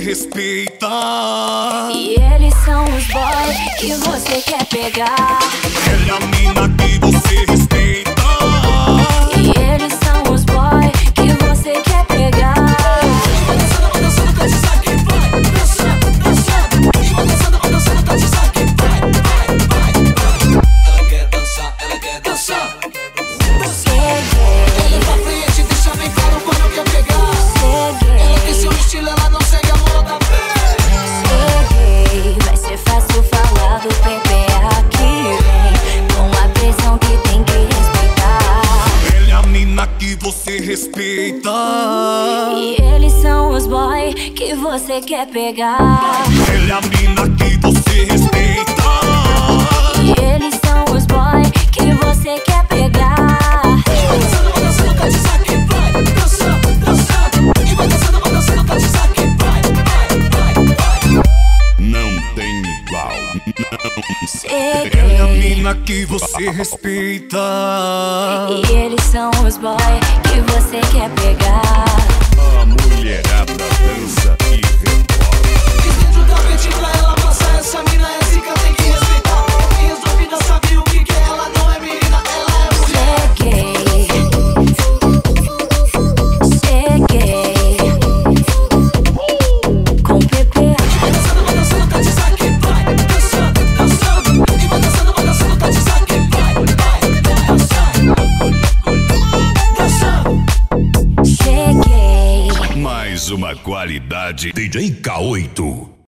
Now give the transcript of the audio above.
respeita. E eles são os boys que você quer pegar. Ela é a mina que você respeita. E eles são os boys que você quer pegar. Vai dançando, tá de saque, vai dançando, dançando. E vai dançando, tá de saque, vai. Ela quer dançar, ela quer dançar. Olha pra frente, deixa bem claro quando quer pegar. Ela tem seu estilo, ela não segue a moda. Cheguei, vai ser fácil falar do bebê aqui. Vem com a pressão que tem que respeitar. Ela é a mina que você respeita. E eles são os boys que você quer pegar. Ela é a mina que você respeita. E eles são os boys que você quer pegar. Vai dançando, tá de saque, vai dançando, dançando. E vai dançando, tá de saque, vai. Não tem igual, não. Cheguei. Ela é a mina que você respeita. E eles são os boys que você quer pegar. A mulherada dança e rebola. Estende o tapete pra ela passar. Essa mina é zica, tem que respeitar. Quem resolvida sabe o que é. Ela não é menina, ela é mulher. Cheguei com PP. Vai dançando, tá de saque, vai dançando, dançando. E vai dançando, tá de saque, vai dançando, dançando. Cheguei. Mais uma qualidade DJ K8.